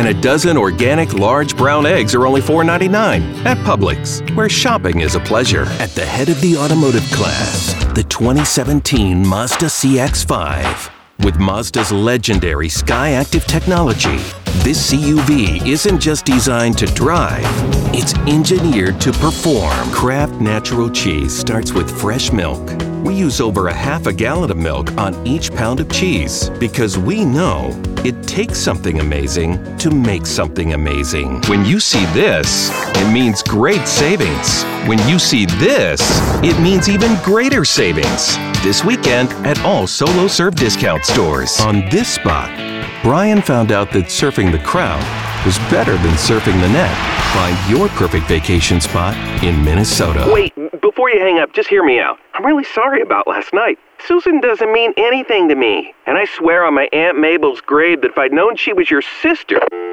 And a dozen organic large brown eggs are only $4.99 at Publix, where shopping is a pleasure. At the head of the automotive class, the 2017 Mazda CX-5. With Mazda's legendary Skyactiv technology, this CUV isn't just designed to drive, it's engineered to perform. Kraft Natural Cheese starts with fresh milk. We use over a half a gallon of milk on each pound of cheese because we know it takes something amazing to make something amazing. When you see this, it means great savings. When you see this, it means even greater savings. This weekend at all Solo Serve discount stores. On this spot, Brian found out that surfing the crowd was better than surfing the net. Find your perfect vacation spot in Minnesota. Wait, before you hang up, just hear me out. I'm really sorry about last night. Susan doesn't mean anything to me. And I swear on my Aunt Mabel's grave that if I'd known she was your sister...